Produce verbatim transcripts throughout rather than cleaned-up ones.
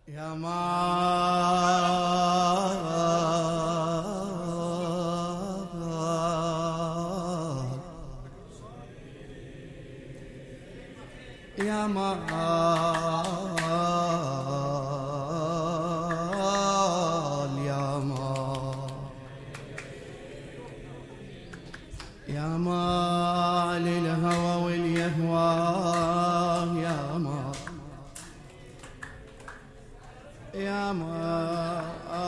يا ما يا ما يا ما يا ما للهوى واليهوى يا ما يا ما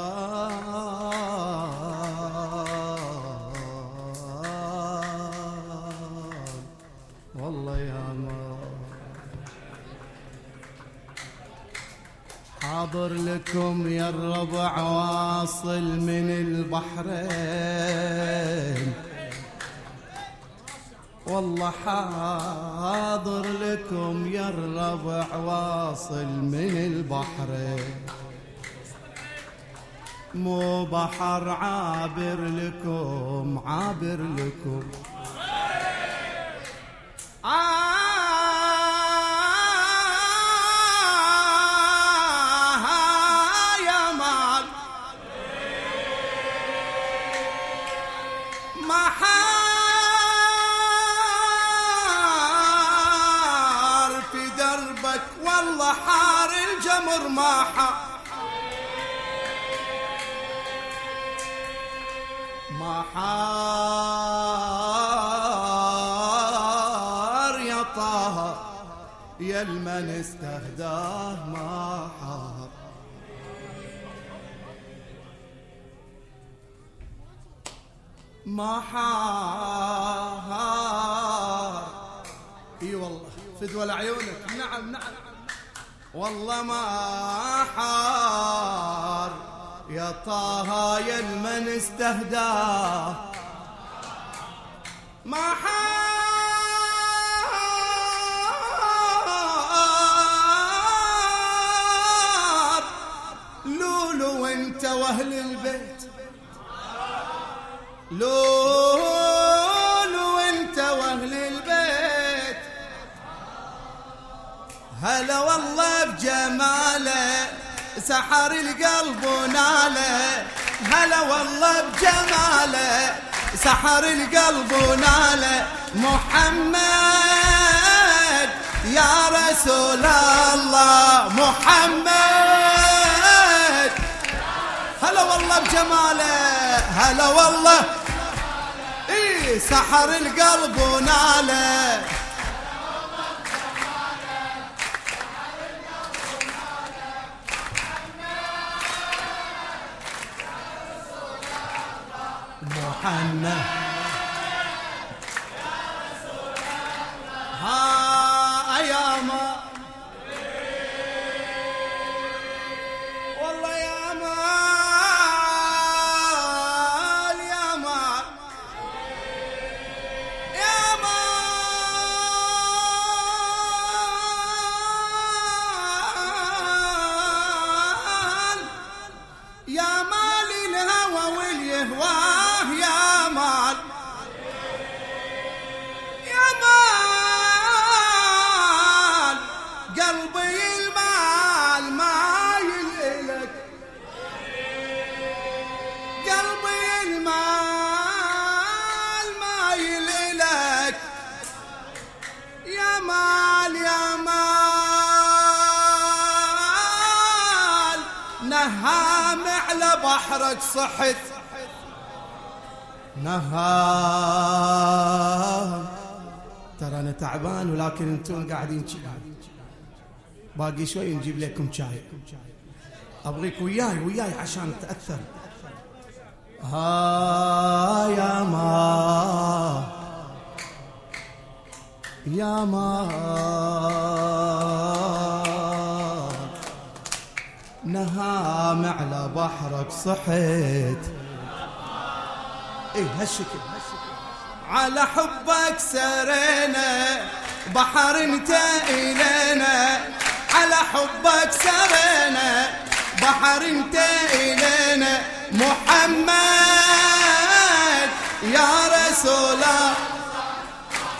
والله يا ما حاضر لكم يا الربع واصل من البحرين والله حاضر لكم يا الربع واصل من البحرين مو بحر عابر لكم عابر لكم آه يا مال ما حار في دربك والله حار الجمر ما حار ما حار يا طه يا المن استهداه ما حار ما حار اي والله فدوى لعيونك نعم نعم والله ما حار يا طه يا المن استهداه ما حار لولو وانت واهل البيت لولو وانت واهل البيت هلا والله بجماله سحر القلب وناله هلا والله بجماله سحر القلب وناله محمد يا رسول الله محمد هلا والله بجماله هلا والله اي سحر القلب وناله محمد ها أياما والله يا مال يا مال يا مال يا مال الهوى واليهوى نهام على بحرك صحت نهام ترى أنا تعبان ولكن أنتم قاعدين شي باقي شوي نجيب لكم شاي أبغيك وياي وياي عشان تأثر ها يا ما يا ما نهام على بحرك صحيت ايه هالشكل على حبك سرينا بحر انت الينا على حبك سرينا بحر انت الينا محمد يا رسول الله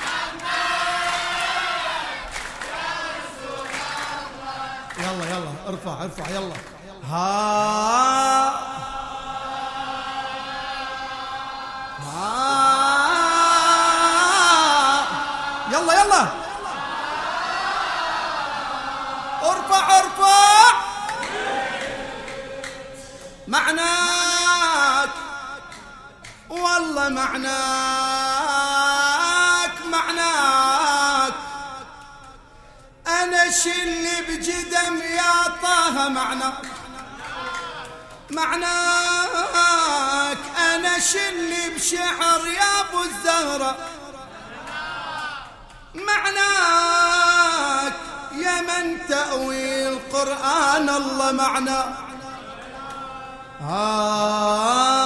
يلا يلا ارفع ارفع يلا. ها ها يلا يلا ارفع ارفع. معناك والله معناك معناك أنا شلي بجدم يا طه معناك معناك أنا شلي بشعر يا أبو الزهرة معناك يا من تأوي القرآن الله معناك. آه